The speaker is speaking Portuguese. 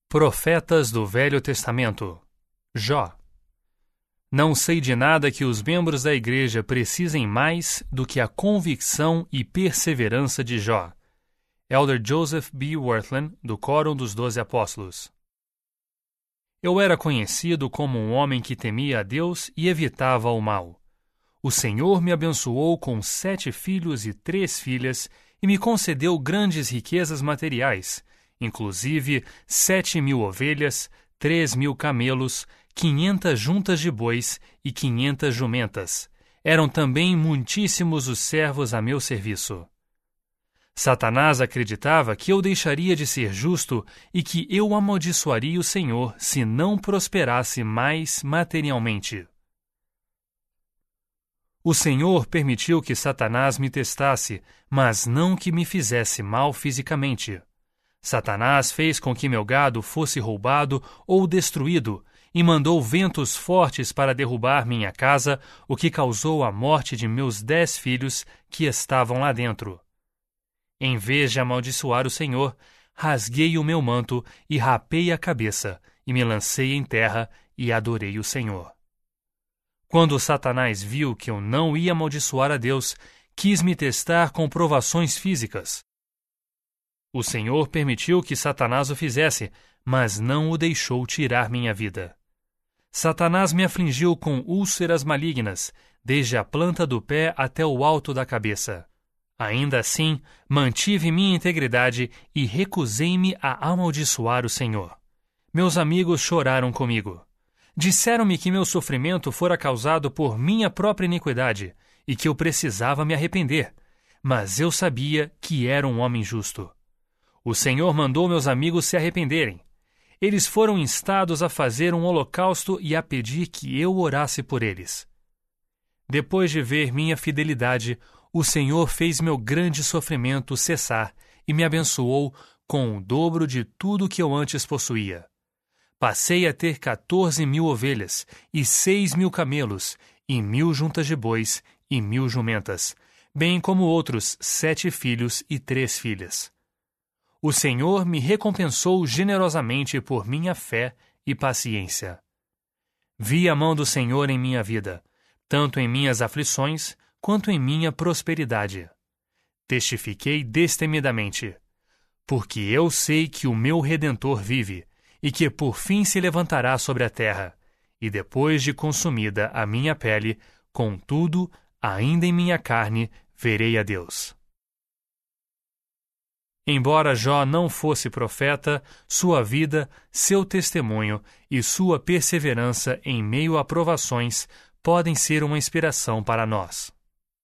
Profetas do Velho Testamento. Jó. Não sei de nada que os membros da igreja precisem mais do que a convicção e perseverança de Jó. Elder Joseph B. Wirthlin, do Quórum dos 12 Apóstolos. Eu era conhecido como um homem que temia a Deus e evitava o mal. O Senhor me abençoou com 7 filhos e 3 filhas e me concedeu grandes riquezas materiais, inclusive 7.000 ovelhas, 3.000 camelos, 500 juntas de bois e 500 jumentas. Eram também muitíssimos os servos a meu serviço. Satanás acreditava que eu deixaria de ser justo e que eu amaldiçoaria o Senhor se não prosperasse mais materialmente. O Senhor permitiu que Satanás me testasse, mas não que me fizesse mal fisicamente. Satanás fez com que meu gado fosse roubado ou destruído e mandou ventos fortes para derrubar minha casa, o que causou a morte de meus 10 filhos que estavam lá dentro. Em vez de amaldiçoar o Senhor, rasguei o meu manto e rapei a cabeça, e me lancei em terra e adorei o Senhor. Quando Satanás viu que eu não ia amaldiçoar a Deus, quis me testar com provações físicas. O Senhor permitiu que Satanás o fizesse, mas não o deixou tirar minha vida. Satanás me afligiu com úlceras malignas, desde a planta do pé até o alto da cabeça. Ainda assim, mantive minha integridade e recusei-me a amaldiçoar o Senhor. Meus amigos choraram comigo. Disseram-me que meu sofrimento fora causado por minha própria iniquidade e que eu precisava me arrepender, mas eu sabia que era um homem justo. O Senhor mandou meus amigos se arrependerem. Eles foram instados a fazer um holocausto e a pedir que eu orasse por eles. Depois de ver minha fidelidade, o Senhor fez meu grande sofrimento cessar e me abençoou com o dobro de tudo que eu antes possuía. Passei a ter 14.000 ovelhas e 6.000 camelos e 1.000 juntas de bois e 1.000 jumentas, bem como outros 7 filhos e 3 filhas. O Senhor me recompensou generosamente por minha fé e paciência. Vi a mão do Senhor em minha vida, tanto em minhas aflições quanto em minha prosperidade. Testifiquei destemidamente, porque eu sei que o meu Redentor vive, e que por fim se levantará sobre a terra, e depois de consumida a minha pele, contudo, ainda em minha carne, verei a Deus. Embora Jó não fosse profeta, sua vida, seu testemunho e sua perseverança em meio a provações podem ser uma inspiração para nós.